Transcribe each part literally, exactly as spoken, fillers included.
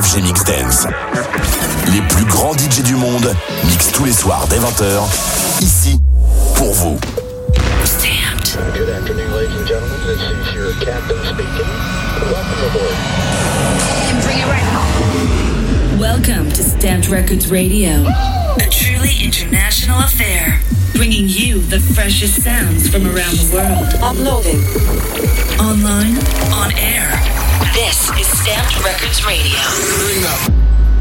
F G Mix Dance. Les plus grands D J du monde mixent tous les soirs dès vingt heures, ici, pour vous. Stamped. Good afternoon, ladies and gentlemen. This is your captain speaking. Welcome aboard. You can bring it right home. Welcome to Stamped Records Radio, a truly international affair, bringing you the freshest sounds from around the world. Uploading. Online, on air. This is Stamped Records Radio. Bring up.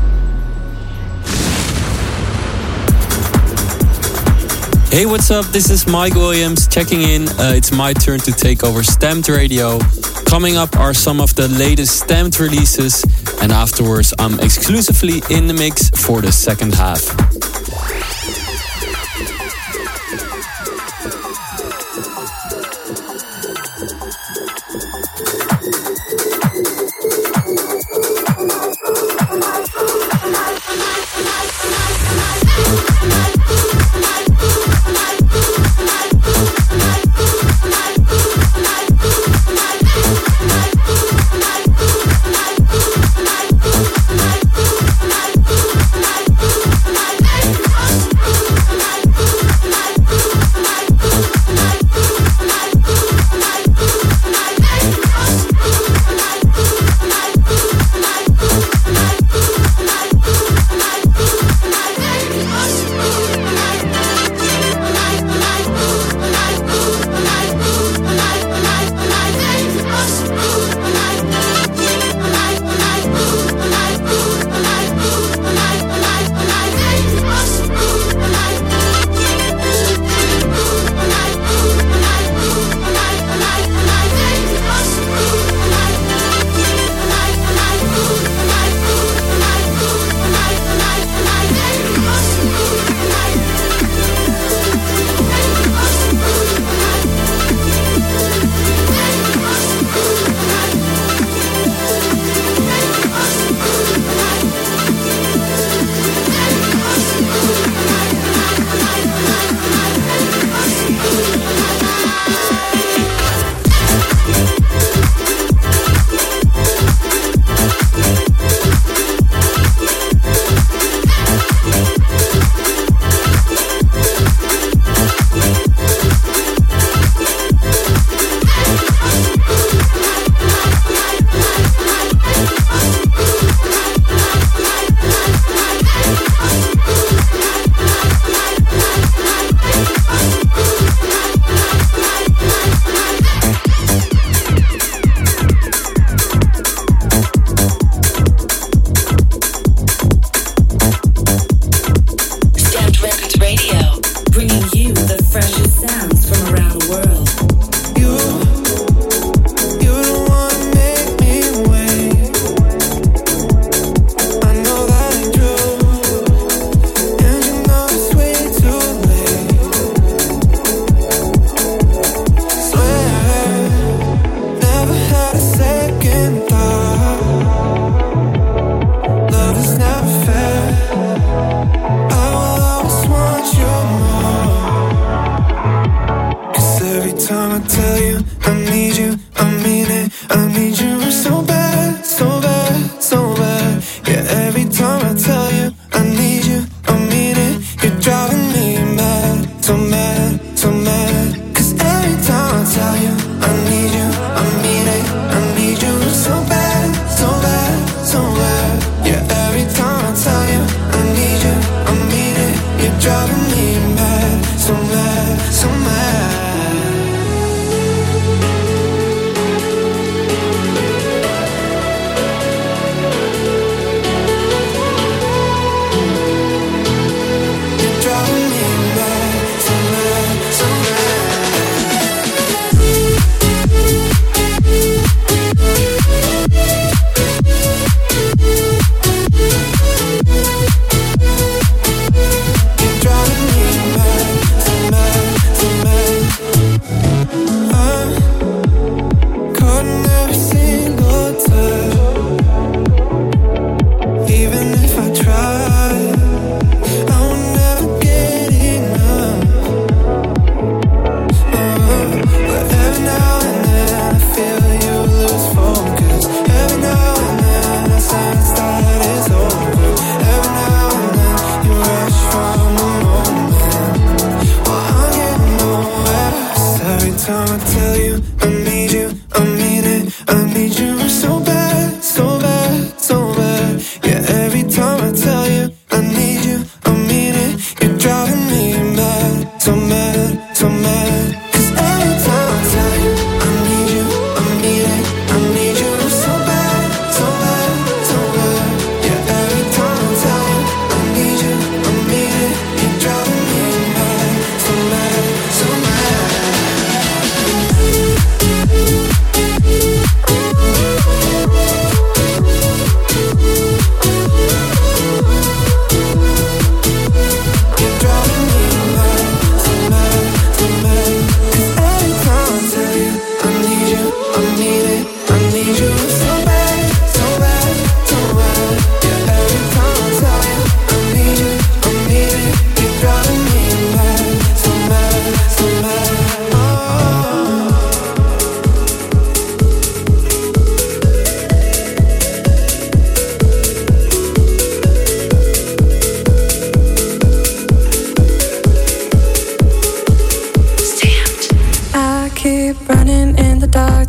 Hey, what's up? This is Mike Williams checking in. Uh, it's my turn to take over Stamped Radio. Coming up are some of the latest Stamped releases, and afterwards I'm exclusively in the mix for the second half. We'll be right back.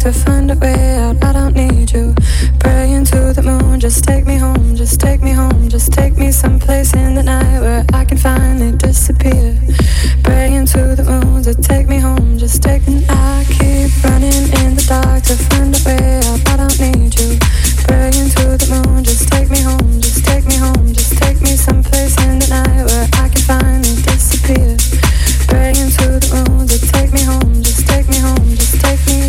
to find a way out. I don't need you. Praying to the moon, just take me home, just take me home, just take me someplace in the night where I can finally disappear. Praying to the moon to take me home, just take me. I keep running in the dark to find a way out. I don't need you. Praying to the moon, just take me home, just take me home, just take me someplace in the night where I can finally disappear. Praying to the moon to take me home, just take me home, just take me.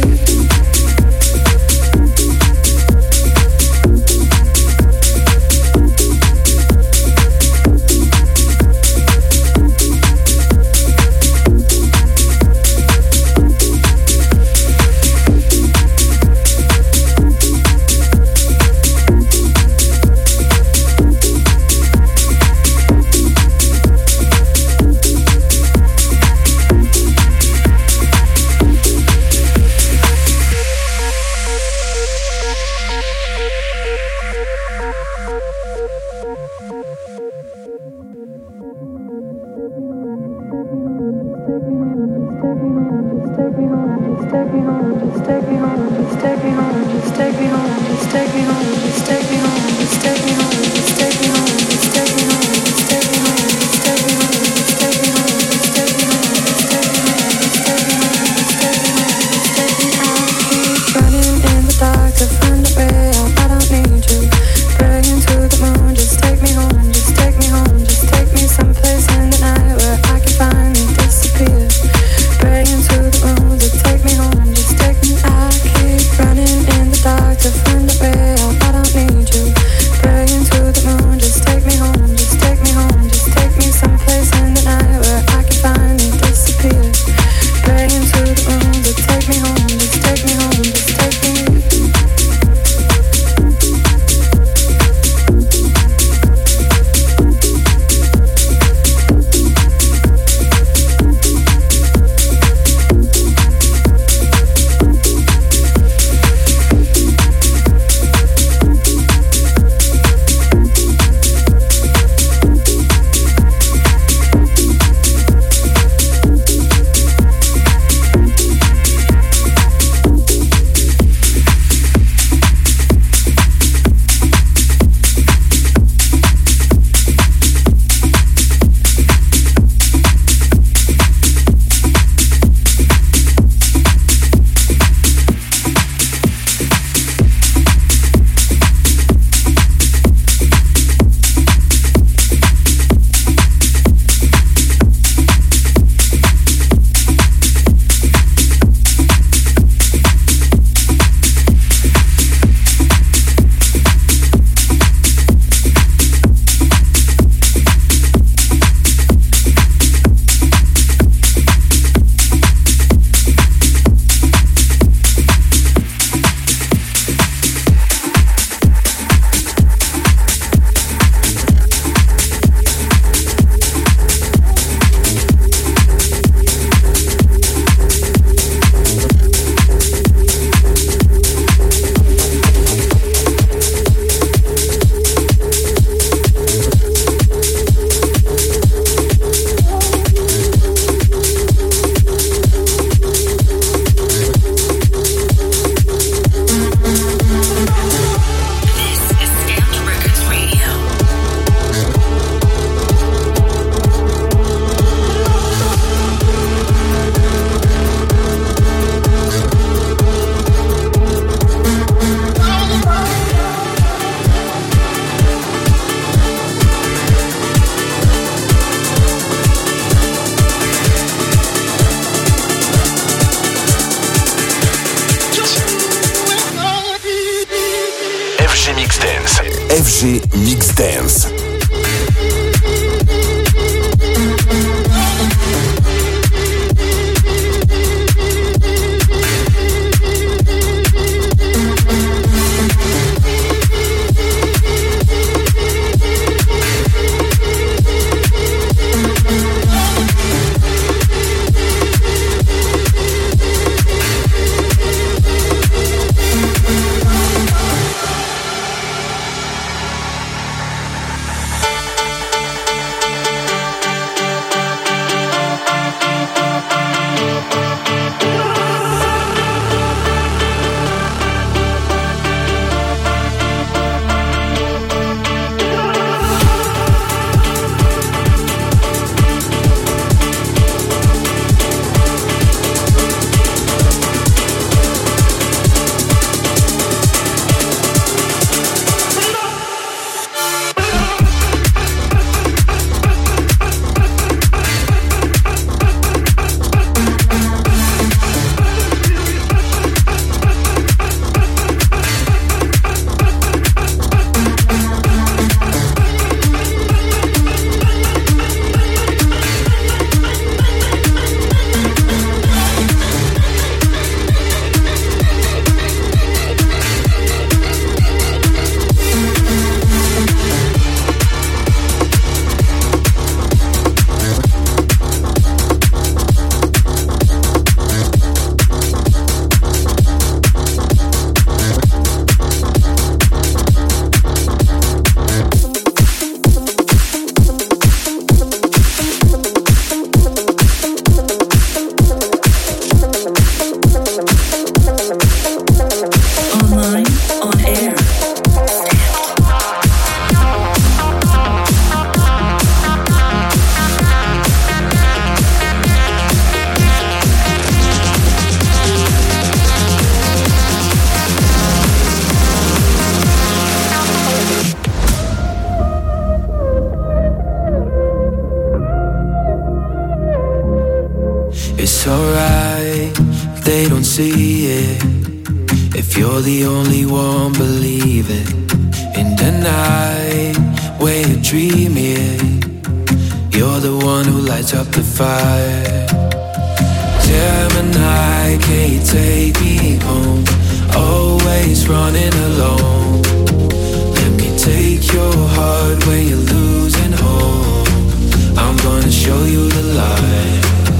F G Mix Dance. they don't see it. If you're the only one, believe it. In the night, when you're dreaming, you're the one who lights up the fire. Gemini, can you take me home? Always running alone. Let me take your heart when you're losing hope. I'm gonna show you the light.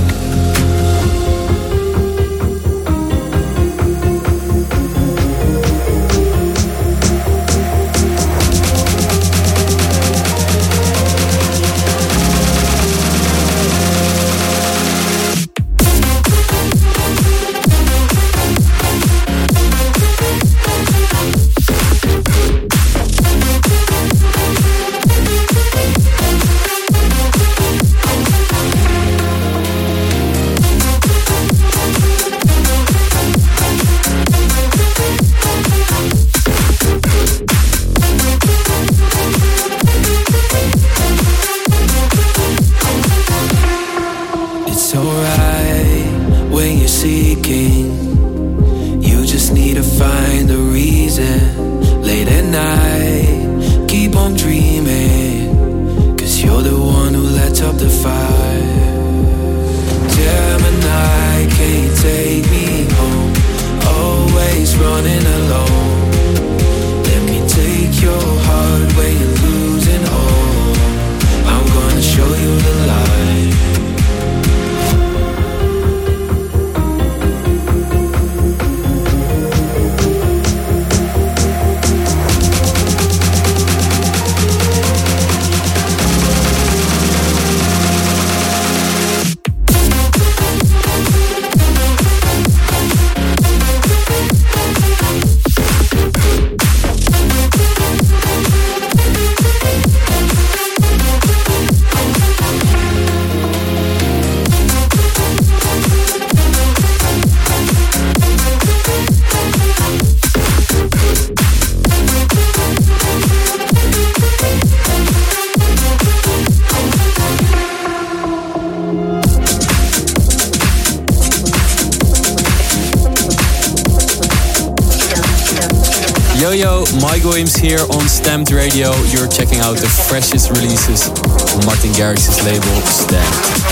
Yo yo, Mike Williams here on Stamped Radio. You're checking out the freshest releases on Martin Garrix's label, Stamped.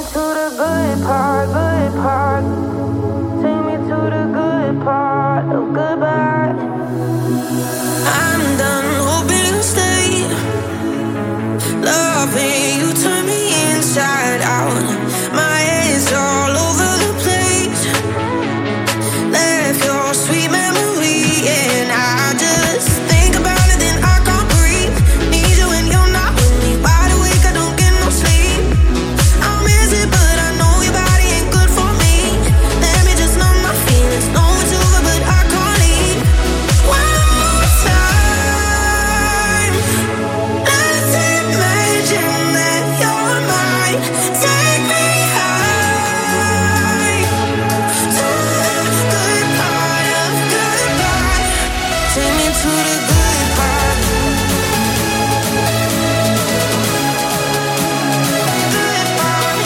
to the good part, good part. Take me to the good part of goodbye. I'm done hoping you stay. Loving you turn me inside out. My head's all over the place. Left your sweet memory and I just think about it, then I can't breathe. Need you when you're not with me. Wide awake, I don't get no sleep. I'll miss it, but I know your body ain't good for me. Let me just numb my feelings. Know it's over, but I can't leave. One more time. Let's imagine that you're mine. Take me high to the good part of goodbye. Take me to the good part. Good part,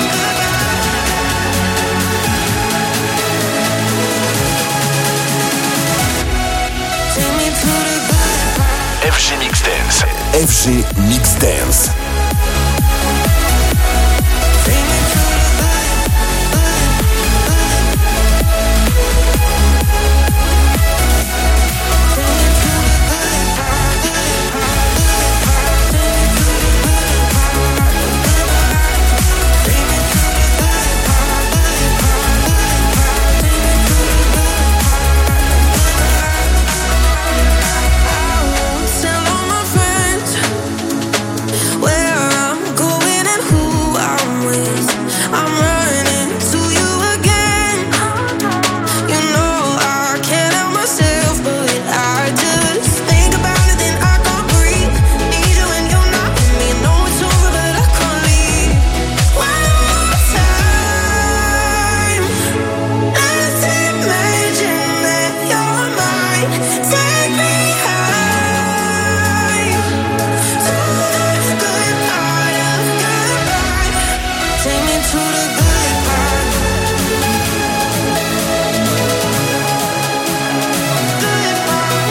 goodbye. Take me to the good part. F G Mix Dance. F G Mix Dance. Take me to the good, good, good. Take me to the good part, good part, good part. Take me to the good part, goodbye. Take me to the good part, good part, good part. Take me to the good part, goodbye. I won't tell all my friends where I'm going and who I'm with. I'm running to you again. You know I can't help myself, but I just think about it, then I can't breathe. Need you when you're not with me. I know it's over, but I can't leave. One more time. Let's imagine that you're mine. Take me high to the good part of goodbye. Take me to the good part. Good part,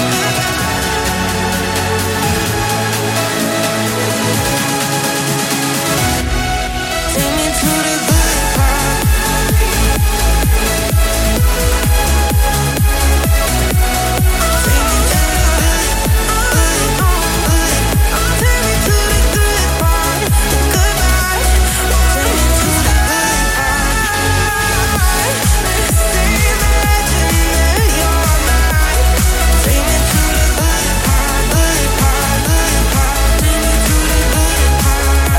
goodbye. Take me to the good part. Take me to the good, good, good. Take me to the good part. Goodbye. Take me to the good part. Let's imagine that you're mine. Take me to the good part, good part, good part. Take me to the good part.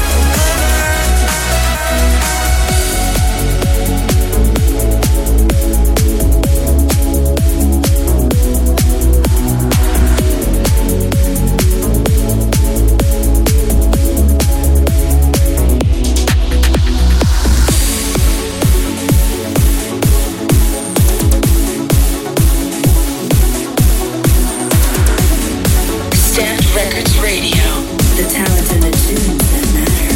Stamped Records Radio. The talent and the tunes that matter.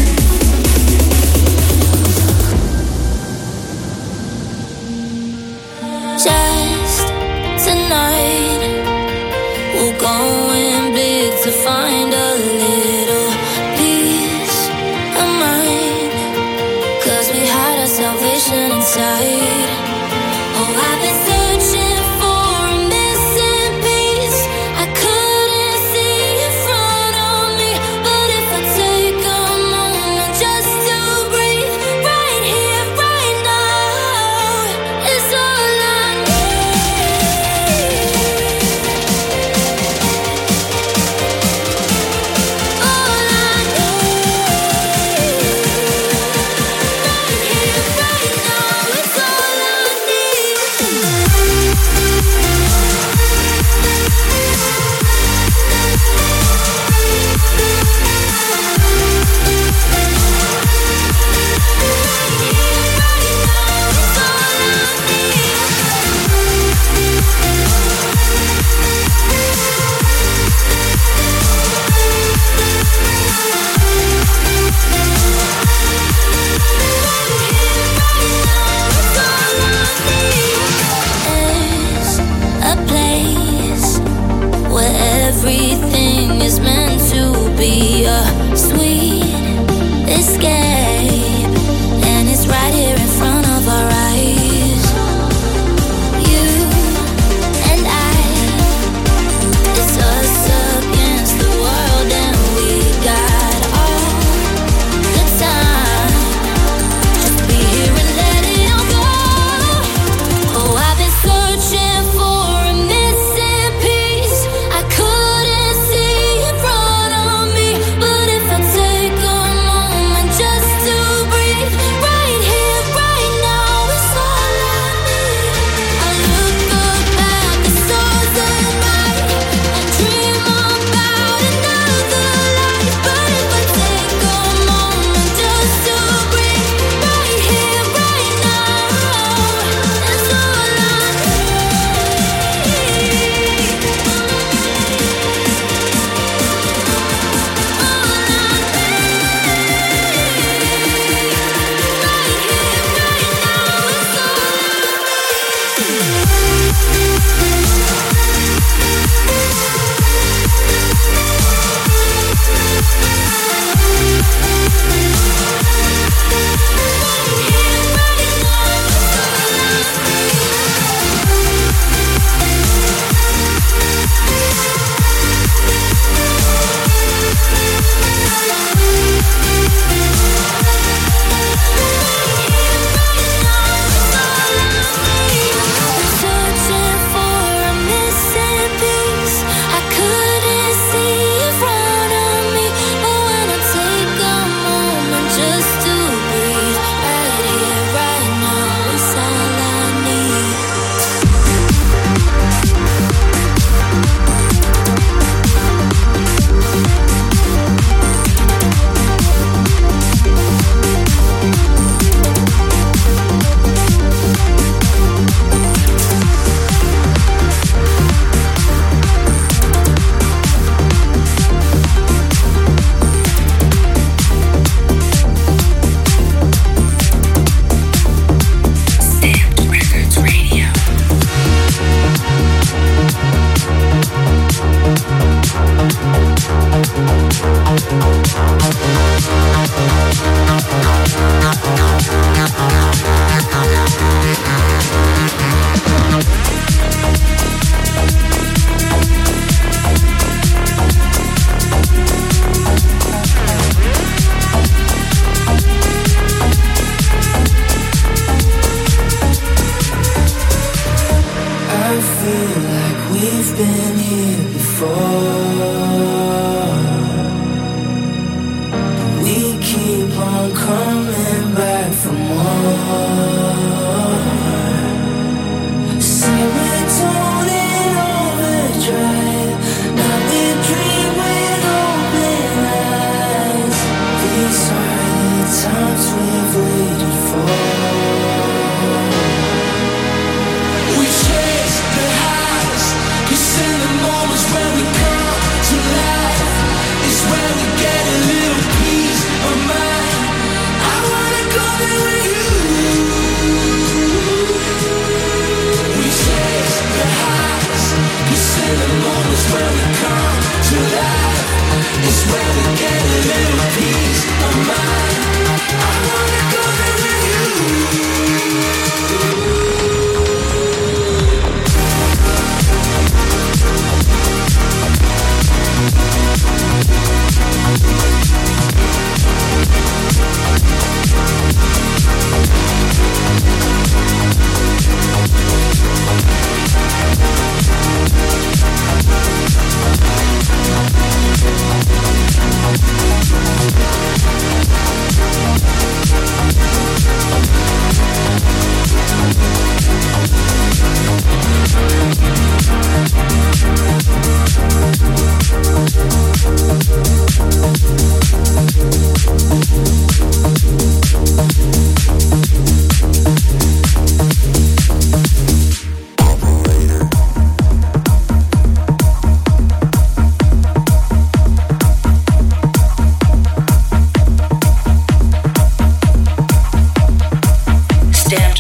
Just tonight, we're going big to find a little peace of mind. 'Cause we hide our salvation inside. Oh, I've been searching for a missing piece. I couldn't see in front of me. But if I take a moment just to breathe, right here, right now, it's all I need. All I need. Right here, right now, it's all I need.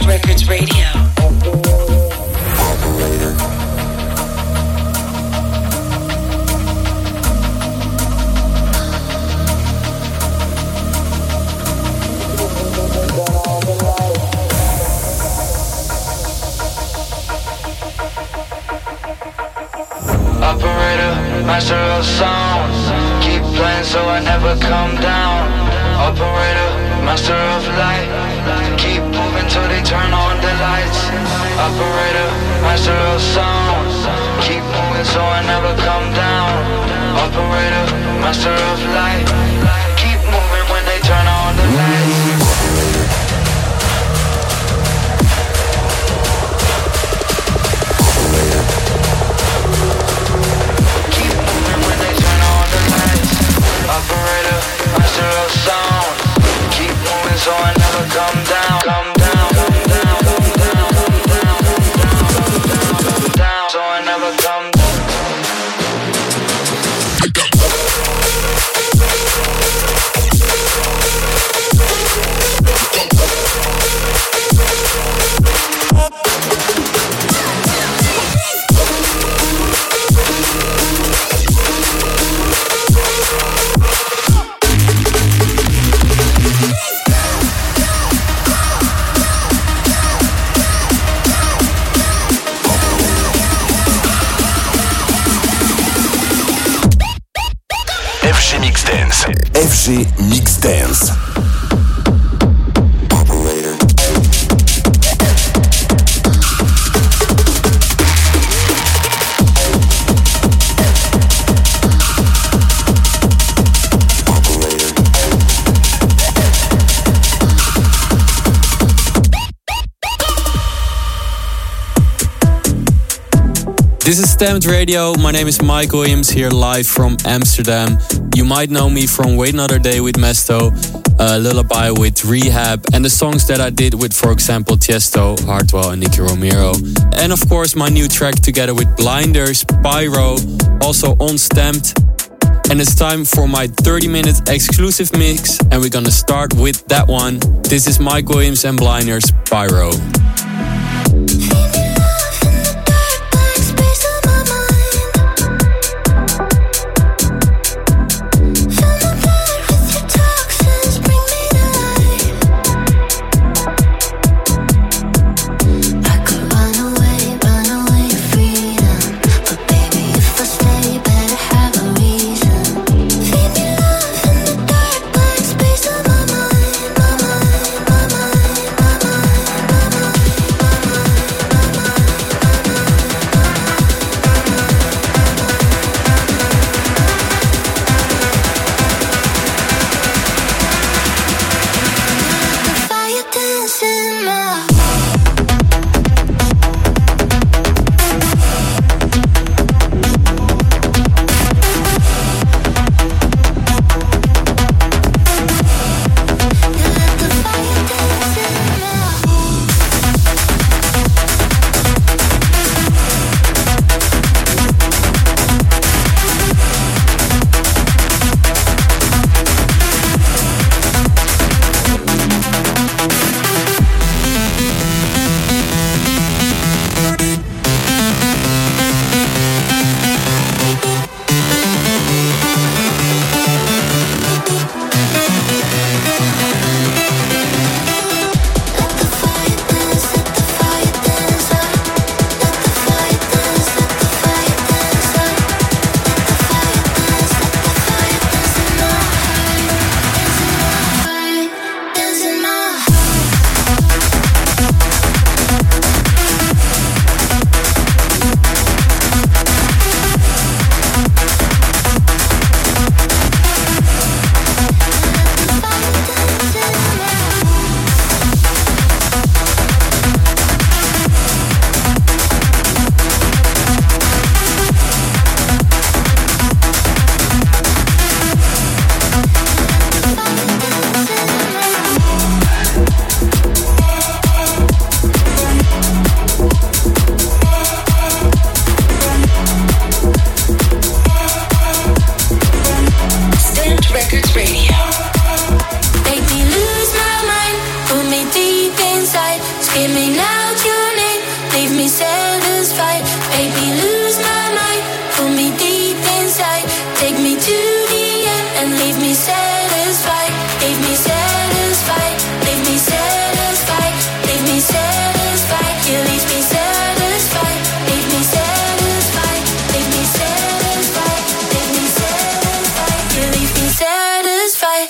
Stamped Records Radio. Operator. Operator, master of sound. Keep playing so I never come down. Operator, master of light. Keep moving till they turn on the lights. Operator, master of sound. Keep moving so I never come down. Operator, master of light. Keep moving when they turn on the lights. Operator, master of sound. Keep moving so I never come down. Come down, come down, come down, come down, come down, come down, come down. So I never come down. F G Mix Dance. F G Mix Dance. Operator. This is Stamped Radio. My name is Mike Williams, here live from Amsterdam. You might know me from Wait Another Day with Mesto, uh, Lullaby with Rehab, and the songs that I did with, for example, Tiesto, Hardwell, and Nicky Romero. And of course, my new track together with Blinders, Pyro, also on Stamped. And it's time for my thirty minute exclusive mix, and we're gonna start with that one. This is Mike Williams and Blinders, Pyro. Space of my mind, my mind, my mind, my mind, my mind. deep inside, screaming out your name, leave me satisfied. Make me lose my mind, pull me deep inside, take me to the end and leave me satisfied. Leave me satisfied, leave me satisfied, leave me satisfied. You leave me satisfied, leave me satisfied, leave me satisfied, leave me satisfied. You leave me satisfied.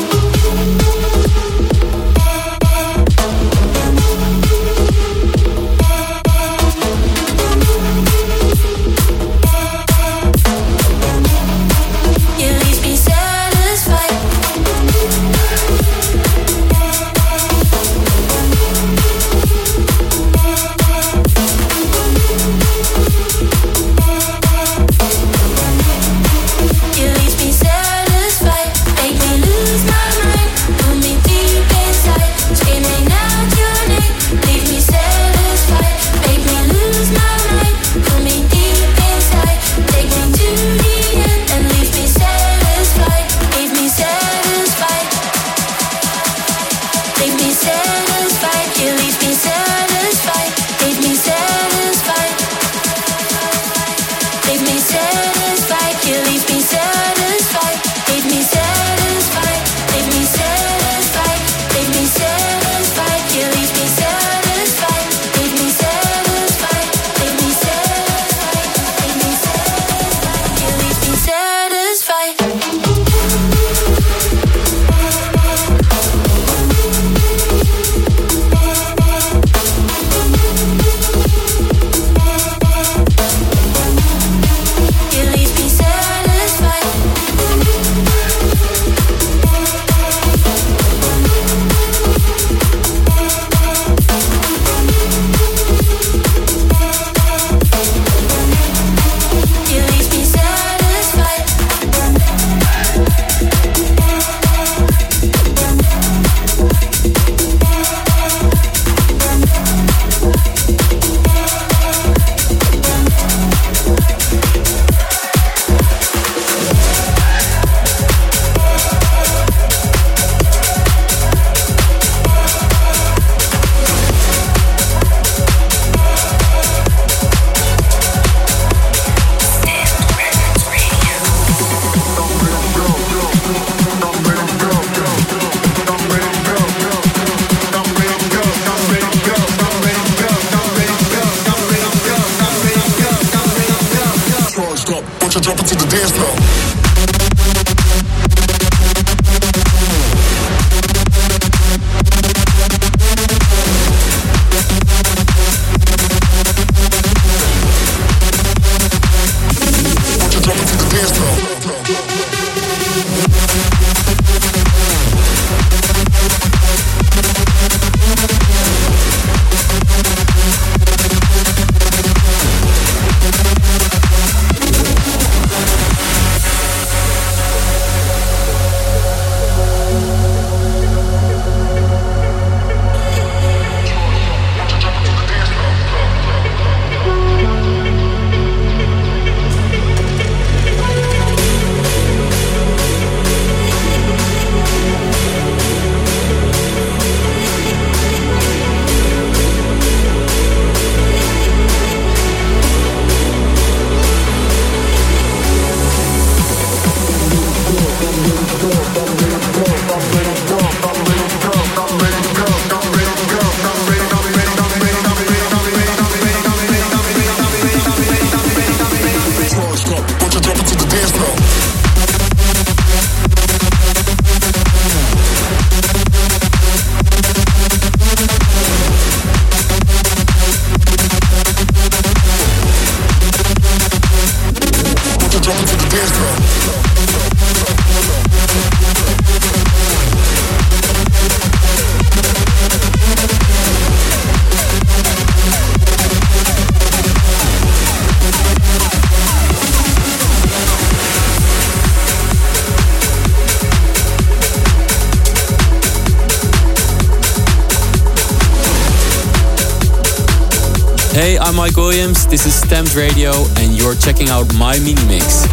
Hey, I'm Mike Williams, this is Stamped Radio, and you're checking out my mini mix.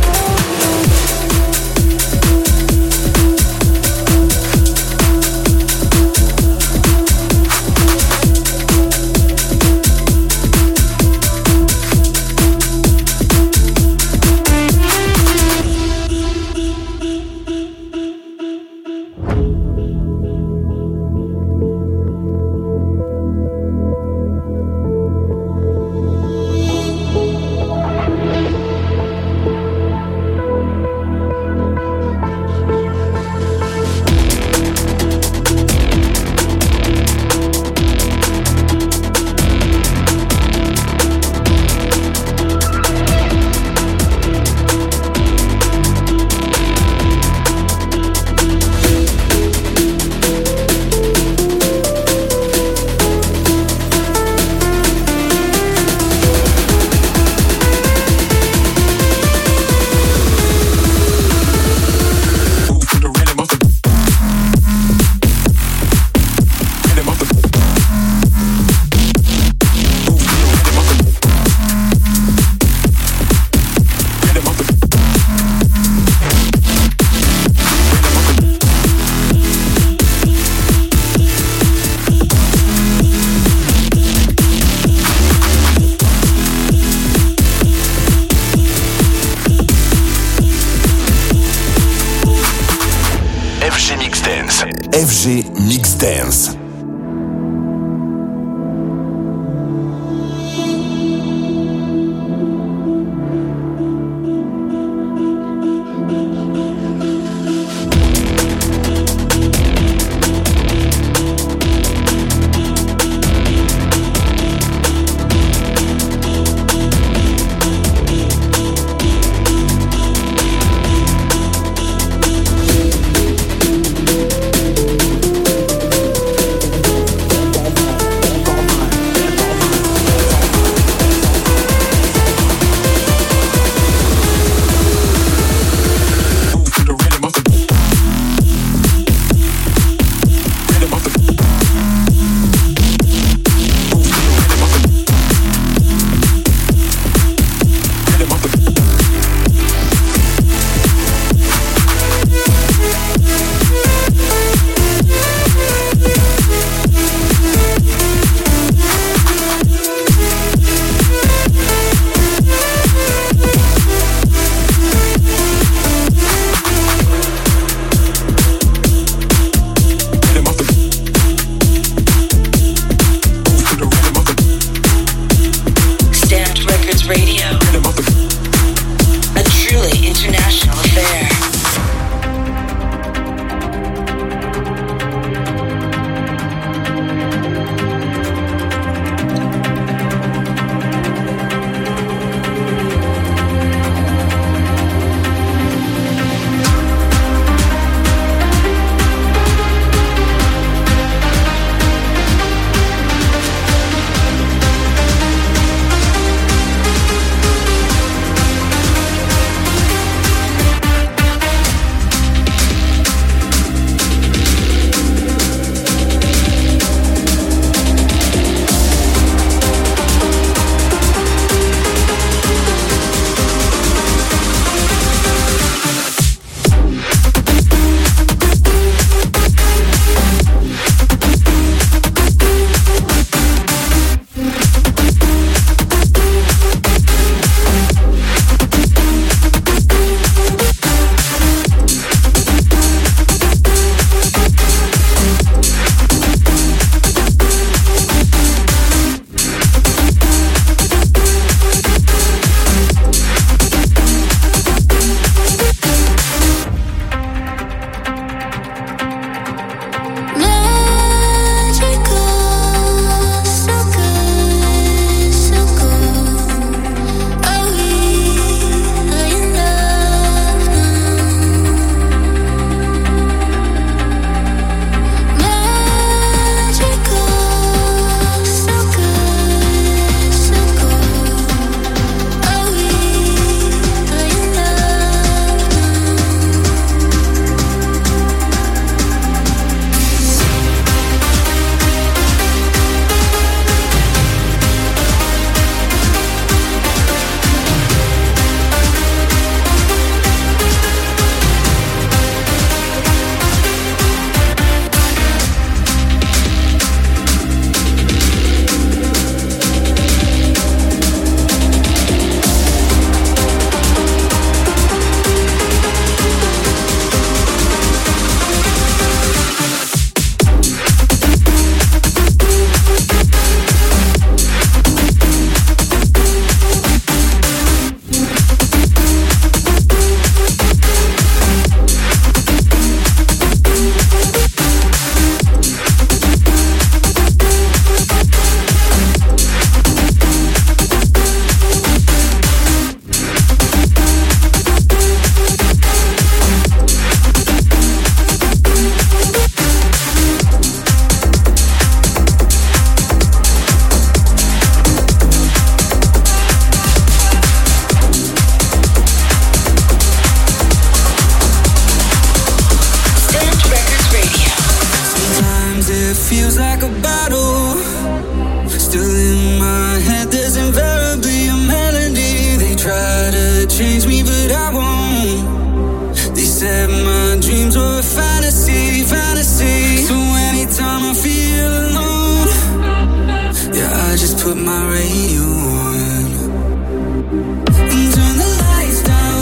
G Mix Dance.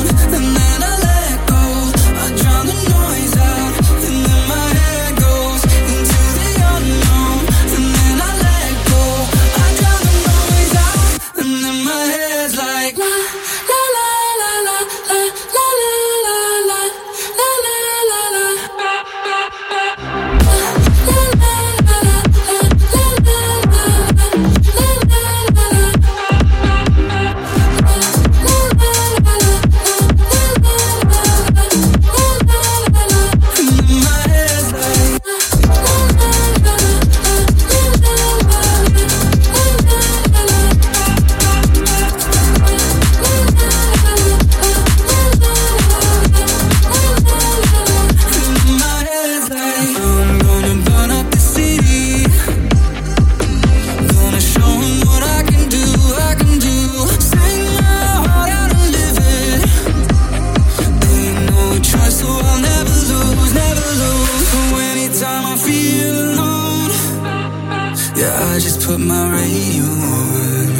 Goes Yeah, I just put my radio on.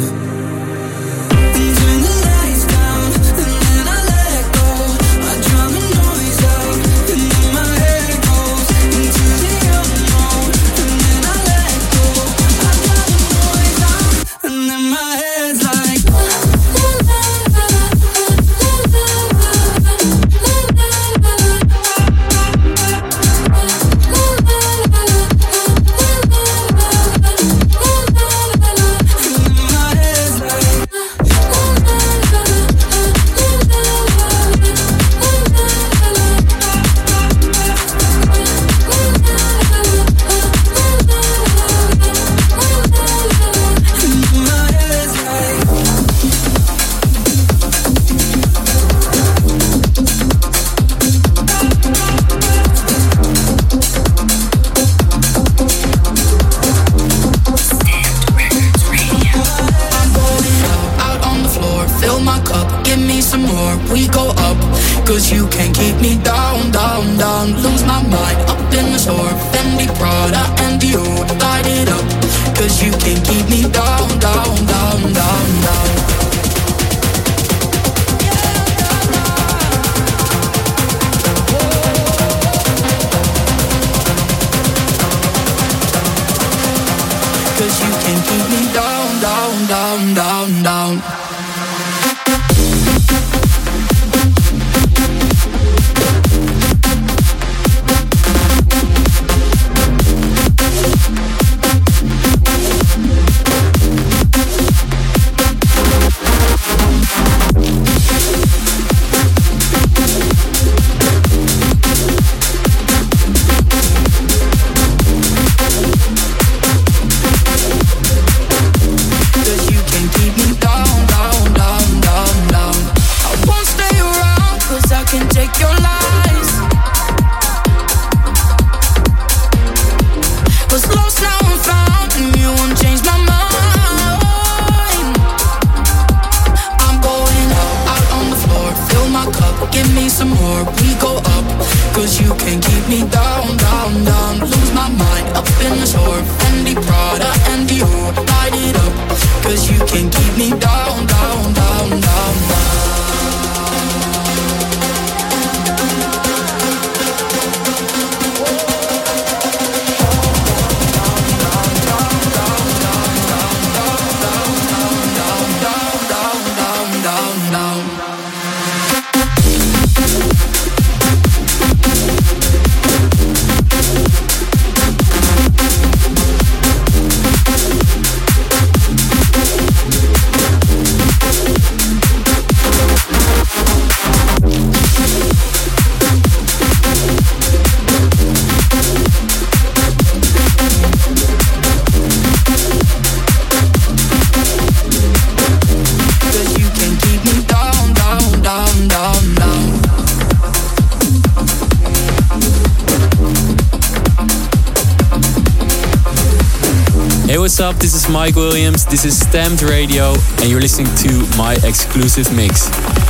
What's up? This is Mike Williams, this is Stamped Radio, and you're listening to my exclusive mix.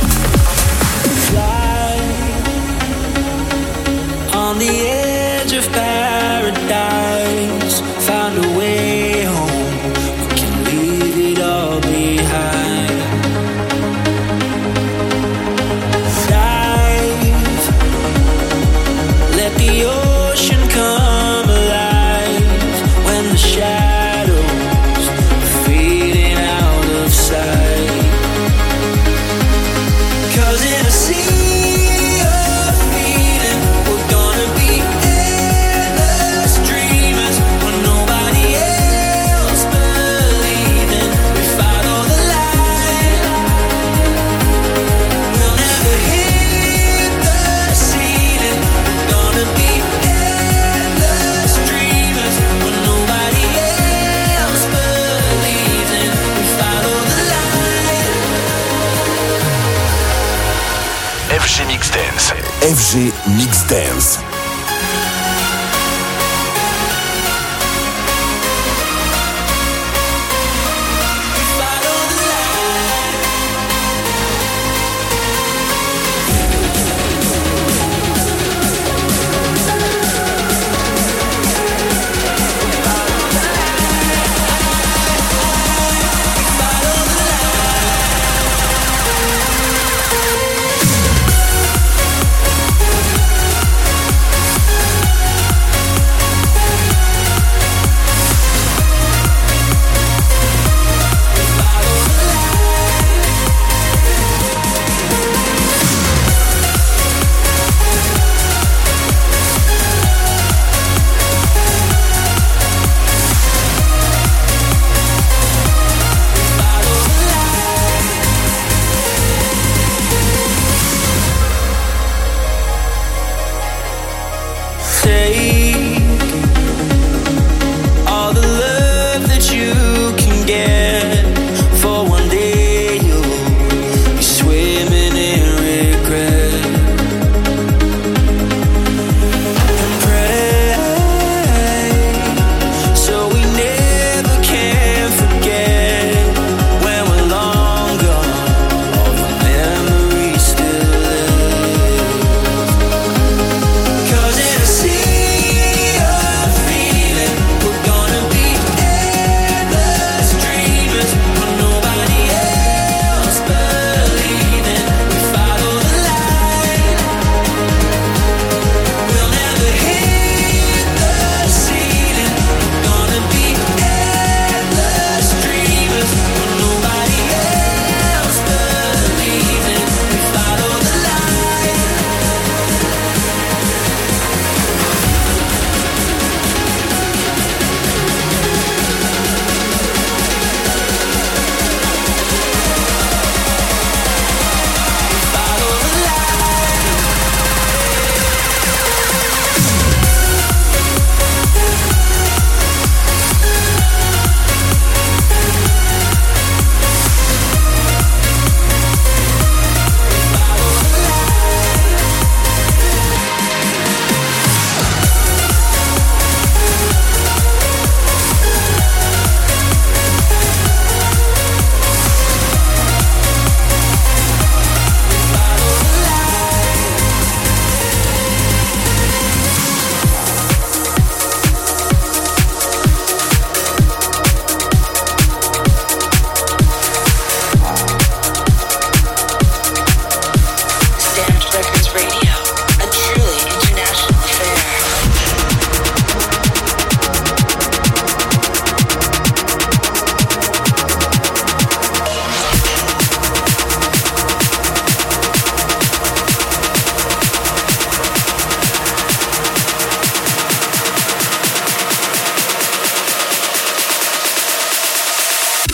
Fly on the edge of paradise, found a way home, we can leave it all behind. Dive, let the ocean come alive when the shadows F G Mix Dance. F G Mix Dance.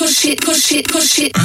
push it, push it, push it.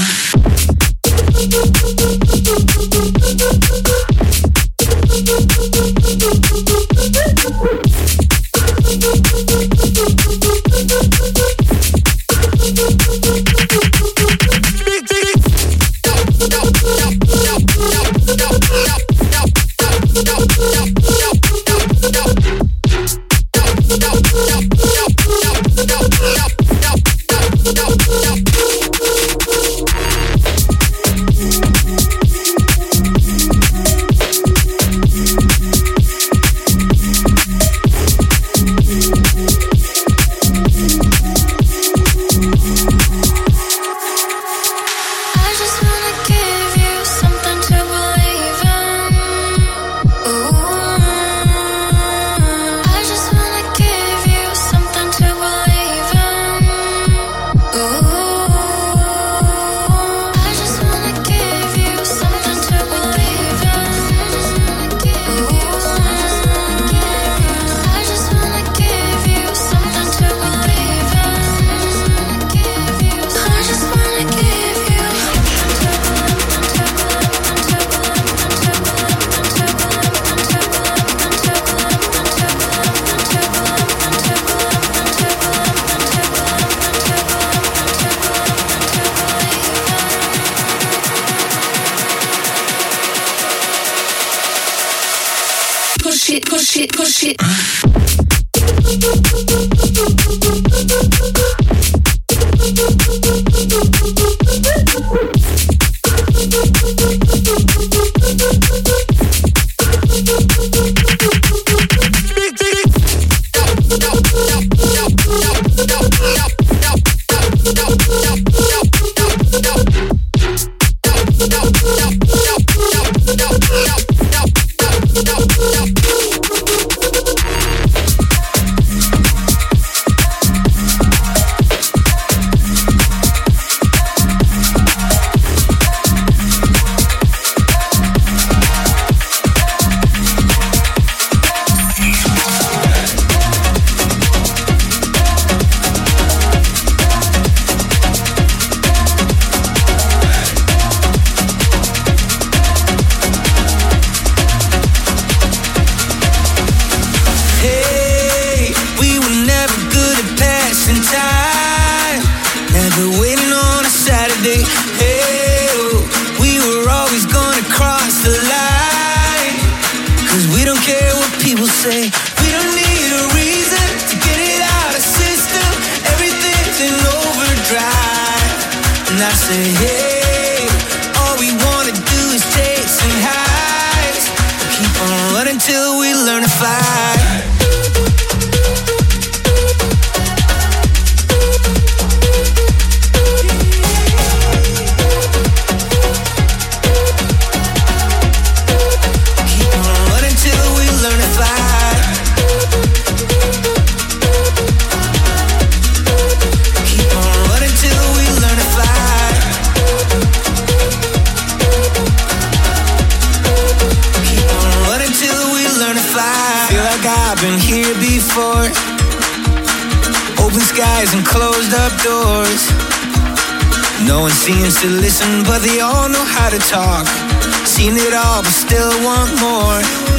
Seems to listen, but they all know how to talk. Seen it all, but still want more.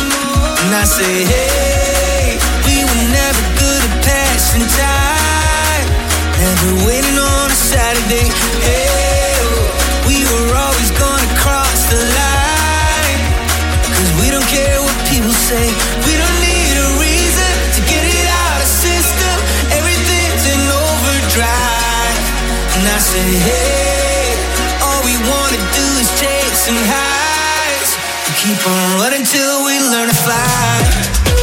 And I say, hey, we were never good at passing time. Never waiting on a Saturday. Hey, we were always gonna cross the line. Cause we don't care what people say. We don't need a reason to get it out of system. Everything's in overdrive. And I say, hey, wanna do is chase some highs. We keep on running till we learn to fly.